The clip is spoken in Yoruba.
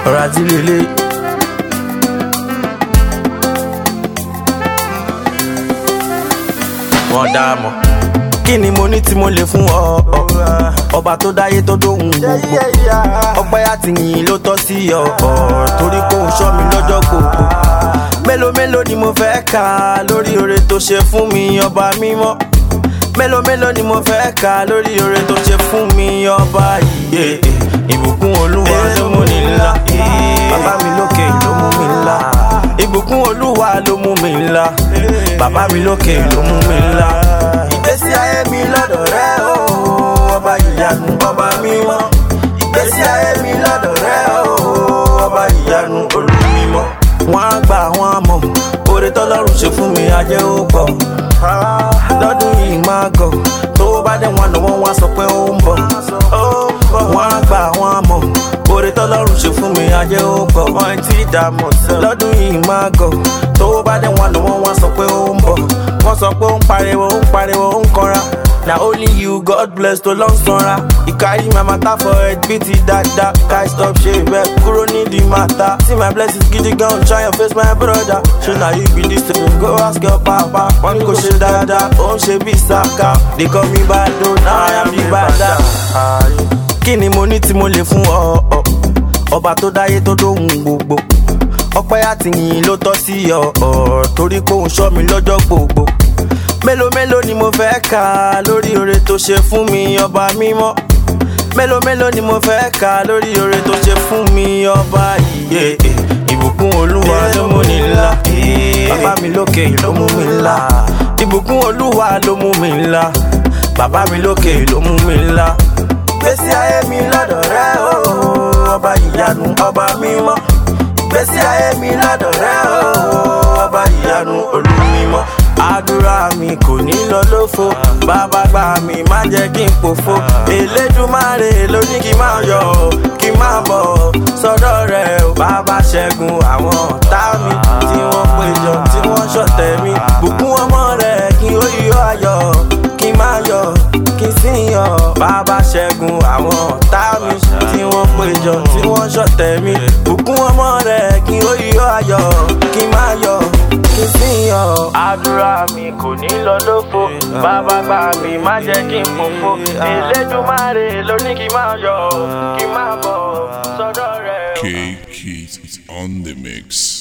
ọ̀rọ̀ àti lélẹ̀. Wọ́n dá mọ̀ kí ni mo ní tí mo lè fún ọ ọba tó dáyé tó dóhun gbogbo ọpẹ́ àtìyìn ló tọ́ sí ọ torí kò ń ṣọ́ mi lọ́jọ́ gbogbo mélòó mélòó ni mo fẹ́ kà lórí oore tó ṣe fún mi ọba mímọ́ mélòó mélòó ni mo fẹ́ kà lórí oore tó ṣe fún mi ọba yìí ìbùkún olúwa ló mú mi ńlá bàbá mi lókè ló mú mi ńlá ìbùkún olúwa ló mú mi ńlá bàbá mi lókè ló mú mi ńlá ìgbésí ayé mi lọ́dọ̀ rẹ o ọba ìyanu ọba mímọ́ ìgbésí ayé mi lọ́dọ̀ rẹ o ọba ìyanu olùmímọ́. Wọ́n á gbà wọ́n á mọ̀ oore tọ́lọ́run ṣe fún mi ajé ó pọ̀ lọ́dún yìí máa gọ̀ tó bá dé wọn lọ́wọ́ wọn sọ pé ó ń bọ̀ wọ́n á gbà wọ́n á mọ̀ oore tọ́lọ́run ṣe fún mi ajé ó pọ̀ wọ́n ti dààmú lọ́dún yìí máa gọ̀ tó bá dé wọn lọ́wọ́ wọn sọ pé ó ń bọ̀ wọ́n sọ pé ó ń pariwo ó ń kanra. Na only you God bless tó lọ sanra. You carry my matter for head beat it dada. Guy stop shame back kúrò ní the matter. See my blessings gidi gan try your face my brother. Ṣé na you be this thing go ask your papa. Wọ́n ní kò ṣe dáadáa ó ń ṣe bí Saka. They call me Bado now I am the bada. Kí ni mo ní tí mo lè fún ọ ọba tó dáyé tó dóhun gbogbo ọpẹ́ àtìyìn ló tọ́ sí ọ torí kò ń ṣọ́ mi lọ́jọ́ gbogbo mélòó mélòó ni mo fẹ́ kà lórí oore tó ṣe fún mi ọba mímọ́ mélòó mélòó ni mo fẹ́ kà lórí oore tó ṣe fún mi ọba yìí ìbùkún olúwa ló mú mi ńlá bàbá mi lókè ló mú mi ńlá ìbùkún olúwa ló mú mi ńlá bàbá mi lókè ló mú mi ńlá ìgbésí ayé mi lọ́dọ̀ rẹ o ọba ìyanu ọba mímọ́ ìgbésí ayé mi lọ́dọ̀ rẹ o ọba ìyanu olùmímọ́. Àdúrà mi kò ní lọ lófo bàbá gbà mí má jẹ́ kí n pòfo Elédùmarè ló ní kí n máa yọ̀ kí n máa bọ̀ sọ́dọ̀ rẹ̀ o bàbá ṣẹ́gun àwọn ọ̀tá mi tí wọ́n péjọ tí wọ́n ṣọ̀tẹ̀ mi bùkún ọmọ rẹ̀ kí ó yọ ayọ̀ kí n máa yọ̀ kí n sì yọ̀ bàbá ṣẹ́gun àwọn ọ̀tá mi tí wọ́n péjọ tí wọ́n ṣọ̀tẹ̀ mi bùkún ọmọ rẹ̀ kí ó yọ ayọ̀ kí n máa yọ̀ kí n sì yọ̀. Àdúrà mi kò ní lọ lófo bàbá gbà mí má jẹ́ kí n pòfo Elédùmarè ló ní kí n máa yọ̀ kí n máa bọ̀ sọ́dọ̀ rẹ̀. K-Keys is on the mix.